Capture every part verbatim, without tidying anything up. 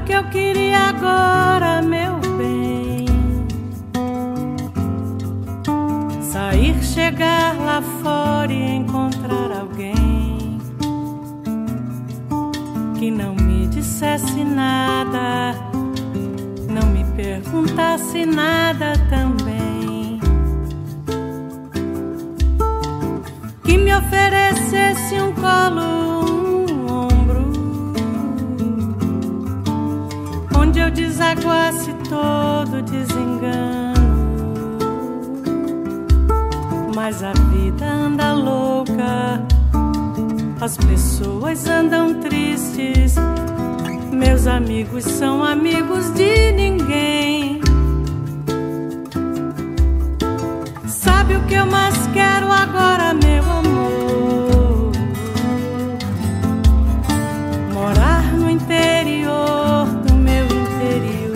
o que eu queria agora, meu bem? Sair, chegar lá fora e encontrar alguém que não me dissesse nada, não me perguntasse nada também, que me oferecesse um colo, um ombro, onde eu desaguasse todo desengano. Mas a vida anda louca, as pessoas andam tristes, meus amigos são amigos de ninguém. Sabe o que eu mais quero agora, meu amor? Morar no interior do meu interior,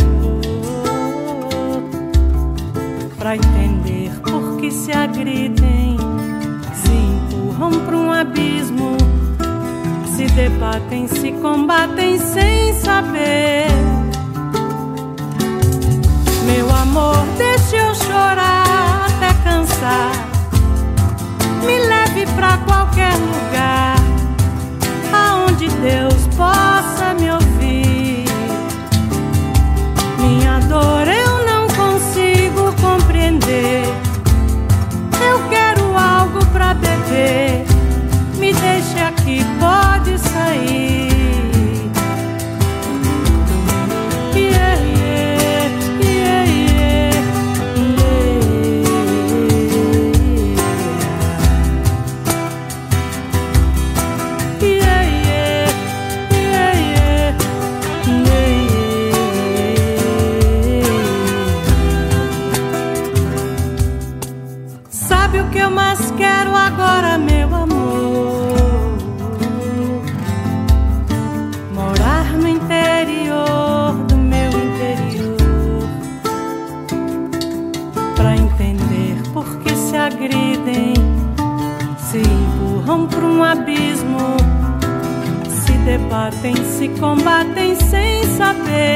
pra entender por que se agridem, se empurram pra um abismo, se debatem, se combatem sem saber. Meu amor, deixe eu chorar até cansar, me leve pra qualquer lugar aonde Deus possa me ouvir. Minha dor eu não consigo compreender, eu quero algo pra beber, me deixe aqui, pode sair. Yeah, yeah, yeah, yeah, yeah. Yeah, yeah, yeah, yeah, yeah. Sabe o que eu mais quero agora, meu amor? Morar no interior do meu interior, pra entender por que se agridem, se empurram pra um abismo, se debatem, se combatem sem saber.